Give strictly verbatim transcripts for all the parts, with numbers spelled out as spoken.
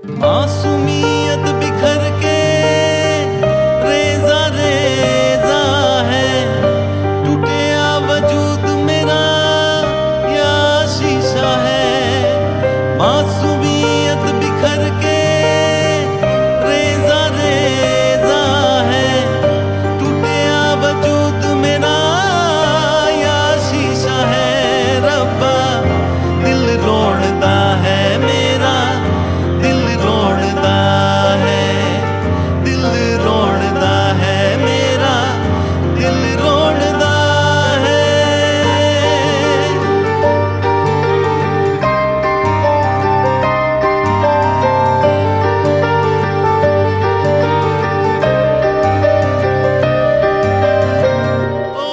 मासूमियत बिखर के रेजा रेजा है, टूटिया वजूद मेरा या शीशा है। मासूमियत बिखर के रेजा रेजा है, टूटिया वजूद मेरा या शीशा है। रब्बा दिल रोड़दा है मेरा, दिल रोड़दा है, दिल रोड़दा है मेरा, दिल रोड़दा है। ओ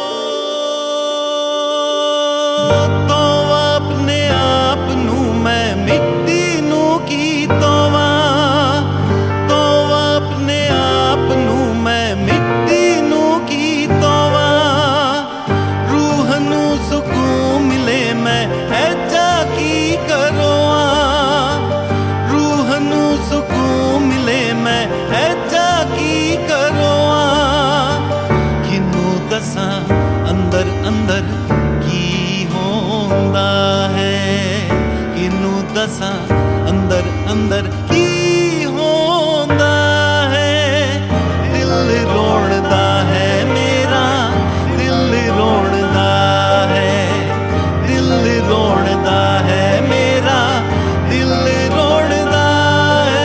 तो अपने आप नू मैं मिट्टी नू की तोवा, तो अपने आप नू मैं मिट्टी नू की तोवा। रूह नू सुकून मिले मैं ऐजा की करोआ, रूह नू सुकून मिले मैं ऐजा की करोआ। किनू दसां अंदर अंदर की होंदा है, किनू दसां अंदर अंदर की होंदा है। दिल रोड़दा है मेरा, दिल रोड़दा है, दिल रोड़दा है मेरा, दिल रोड़दा है।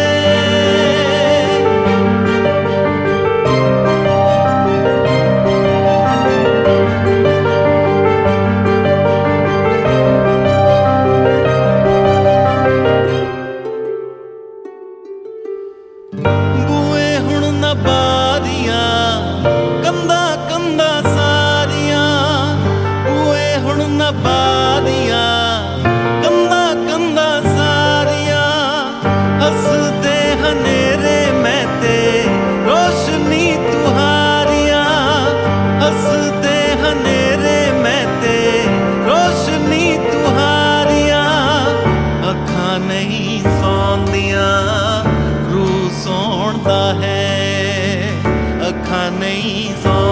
बूए हुण न बारियां कंधा कंधा सारियां, बूए हुण न बारियां कंधा कंधा सारियां। हसदे हनेरे मैं ते रोशनी तुहारियां, हसदे हनेरे मैं ते रोशनी तुहारियां। अखां नहीं सौंदियां रूह सौंदा है, अखां नहीं सौ